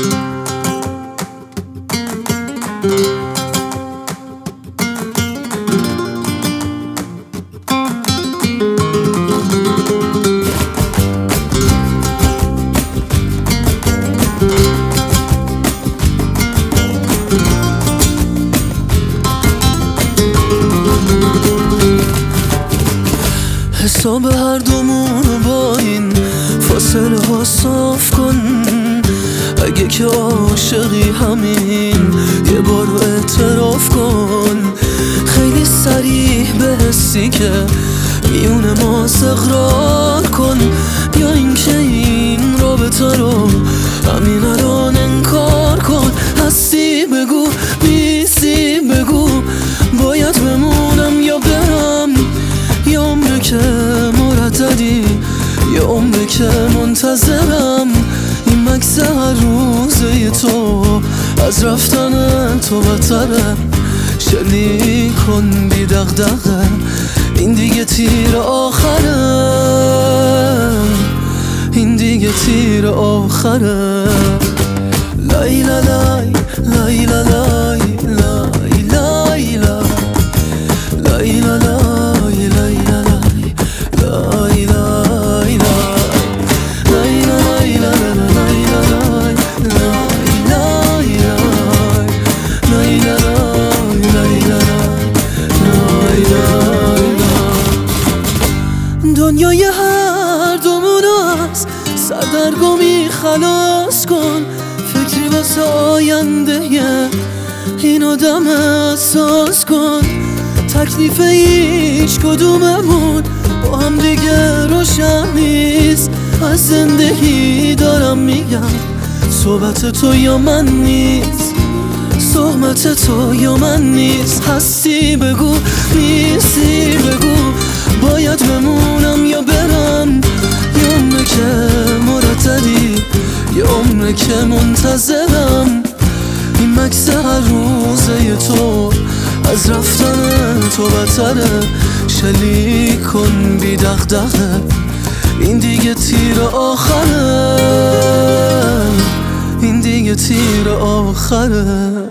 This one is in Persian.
حساب هر دومون با این فاصله ها صاف کن. اگه که عاشقی همین یه بار اعتراف کن. خیلی سریع به حسی که میون ما اقرار کن، یا اینکه این رابطه رو همین الان انکار کن. هستی بگو، نیستی بگو، باید بمونم یا برم. یه عمره که مرددی، یه عمره که منتظرم. این مکس هر روزه تو از رفتن تو بتره. شلیک کن بی دغدغه، این دیگه تیر آخره، این دیگه تیر آخره. لای لای لای لای لای لای لای لای لای دنیای هر دومون از سردرگمی خلاص کن. فکری واسه آینده این آدم احساس کن. تکلیف هیچ کدوممون با هم دیگه روشن نیست. از زندگی دارم میگم صحبت تو یا من نیست، صحبت تو یا من نیست. هستی بگو، نیستی بگو، باید بمونم یا برم. یه عمره که مرددی، یه عمره که منتظرم. این مکس هر روزه تو از رفتن تو بتره. شلیک کن بی دغدغه، این دیگه تیر آخره، این دیگه تیر آخره.